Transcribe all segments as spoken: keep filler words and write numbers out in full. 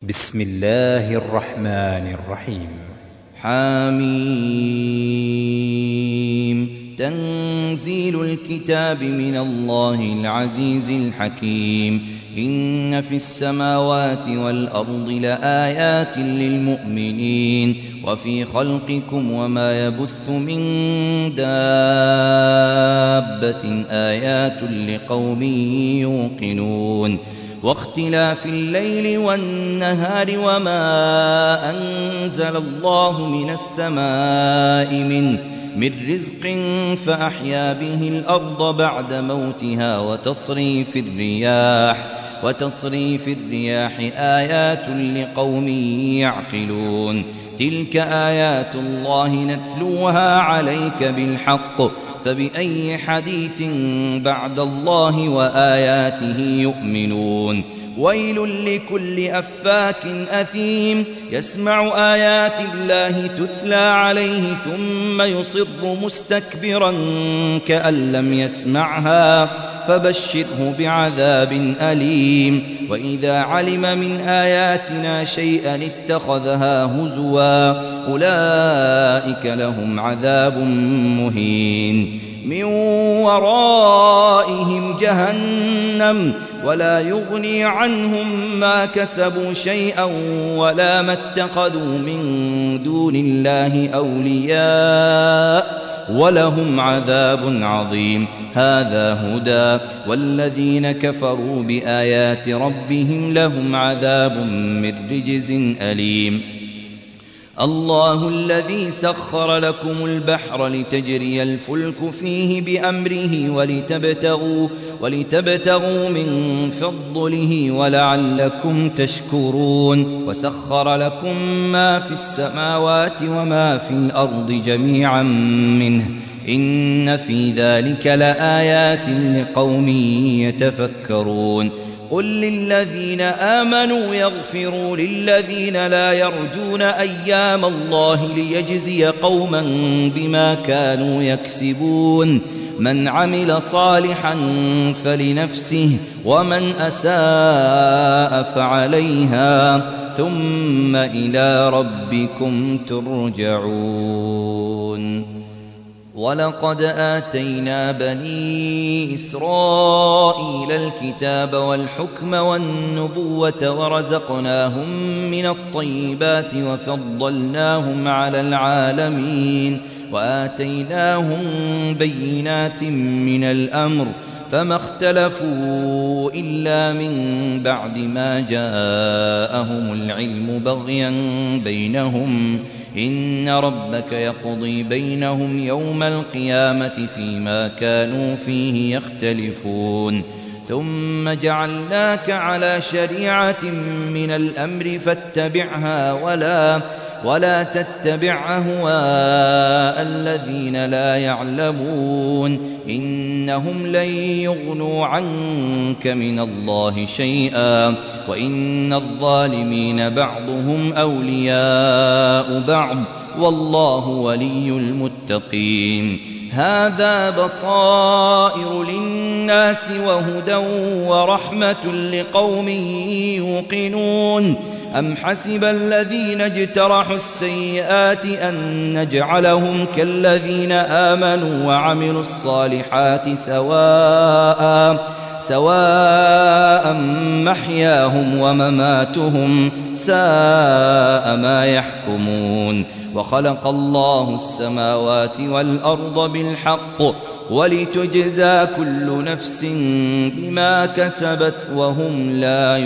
بسم الله الرحمن الرحيم. حميم. تنزيل الكتاب من الله العزيز الحكيم. إن في السماوات والأرض لآيات للمؤمنين وفي خلقكم وما يبث من دابة آيات لقوم يوقنون. واختلاف الليل والنهار وما أنزل الله من السماء من من رزق فأحيا به الأرض بعد موتها وتصريف الرياح وتصريف الرياح آيات لقوم يعقلون. تلك آيات الله نتلوها عليك بالحق فبأي حديث بعد الله وآياته يؤمنون. ويل لكل أفاك أثيم يسمع آيات الله تتلى عليه ثم يصر مستكبرا كأن لم يسمعها فبشره بعذاب أليم. وإذا علم من آياتنا شيئا اتخذها هزوا أولئك لهم عذاب مهين. من ورائهم جهنم ولا يغني عنهم ما كسبوا شيئا ولا ما اتخذوا من دون الله أولياء ولهم عذاب عظيم. هذا هدى والذين كفروا بآيات ربهم لهم عذاب من رجز أليم. الله الذي سخر لكم البحر لتجري الفلك فيه بأمره ولتبتغوا, ولتبتغوا من فضله ولعلكم تشكرون. وسخر لكم ما في السماوات وما في الأرض جميعا منه إن في ذلك لآيات لقوم يتفكرون. قل للذين آمنوا يغفروا للذين لا يرجون أيام الله ليجزي قوما بما كانوا يكسبون. من عمل صالحا فلنفسه ومن أساء فعليها ثم إلى ربكم ترجعون. ولقد آتينا بني إسرائيل الكتاب والحكم والنبوة ورزقناهم من الطيبات وفضلناهم على العالمين وآتيناهم بينات من الأمر فما اختلفوا إلا من بعد ما جاءهم العلم بغيا بينهم. إن ربك يقضي بينهم يوم القيامة فيما كانوا فيه يختلفون. ثم جعلناك على شريعة من الأمر فاتبعها ولا ولا تتبع أهواء الذين لا يعلمون إنهم لن يغنوا عنك من الله شيئا وإن الظالمين بعضهم أولياء بعض والله ولي المتقين. هذا بصائر للناس وهدى ورحمة لقوم يوقنون. أم حسب الذين اجترحوا السيئات أن نجعلهم كالذين آمنوا وعملوا الصالحات سواء سواء محياهم ومماتهم ساء ما يحكمون. وخلق الله السماوات والأرض بالحق ولتجزى كل نفس بما كسبت وهم لا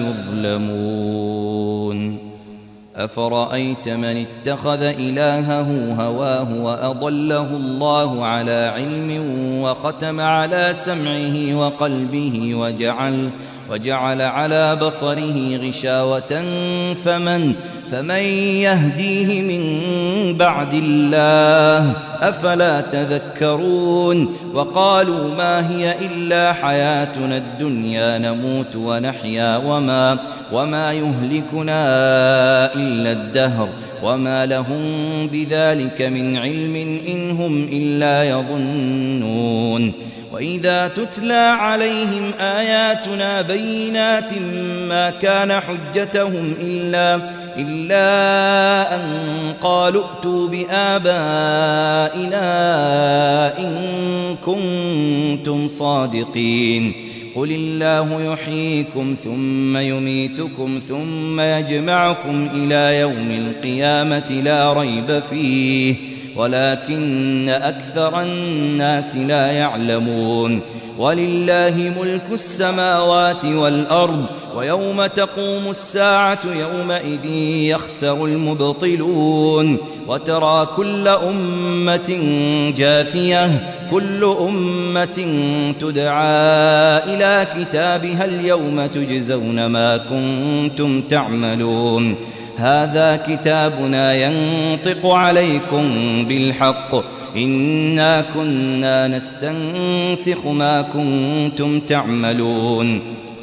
يظلمون. أفرأيت من اتخذ إلهه هواه وأضله الله على علم وختم على سمعه وقلبه وجعل, وجعل على بصره غشاوة فمن, فمن يهديه من بعد الله أفلا تذكرون. وقالوا ما هي إلا حياتنا الدنيا نموت ونحيا وما, وما يهلكنا إلا الدهر وما لهم بذلك من علم إن هم إلا يظنون. وإذا تتلى عليهم آياتنا بينات ما كان حجتهم إلا, إلا أن قالوا ائتوا بآبائنا إن كنتم صادقين قل الله يحييكم ثم يميتكم ثم يجمعكم إلى يوم القيامة لا ريب فيه ولكن أكثر الناس لا يعلمون ولله ملك السماوات والأرض ويوم تقوم الساعة يومئذ يخسر المبطلون وترى كل أمة جاثية كل أمة تدعى إلى كتابها اليوم تجزون ما كنتم تعملون هذا كتابنا ينطق عليكم بالحق إنا كنا نستنسخ ما كنتم تعملون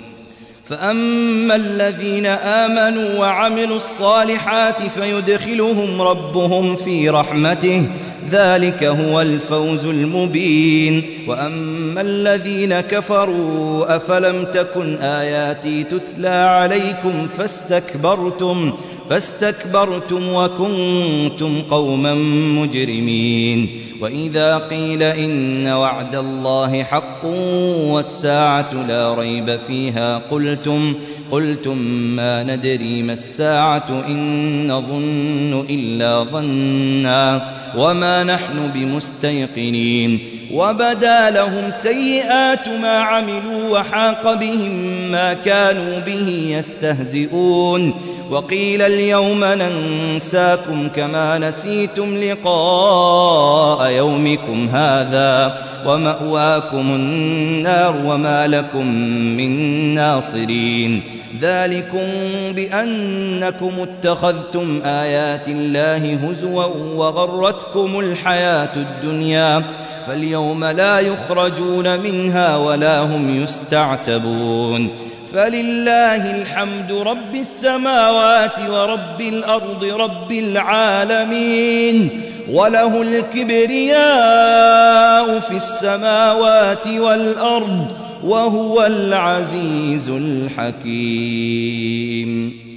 فأما الذين آمنوا وعملوا الصالحات فيدخلهم ربهم في رحمته ذلك هو الفوز المبين وأما الذين كفروا أفلم تكن آياتي تتلى عليكم فاستكبرتم فاستكبرتم وكنتم قوما مجرمين وإذا قيل إن وعد الله حق والساعة لا ريب فيها قلتم قلتم ما ندري ما الساعة إن نظن إلا ظنا وما نحن بمستيقنين وبدا لهم سيئات ما عملوا وحاق بهم ما كانوا به يستهزئون وقيل اليوم ننساكم كما نسيتم لقاء يومكم هذا ومأواكم النار وما لكم من ناصرين ذلكم بأنكم اتخذتم آيات الله هزوا وغرتكم الحياة الدنيا فاليوم لا يخرجون منها ولا هم يستعتبون فلله الحمد رب السماوات ورب الأرض رب العالمين وله الكبرياء في السماوات والأرض وهو العزيز الحكيم.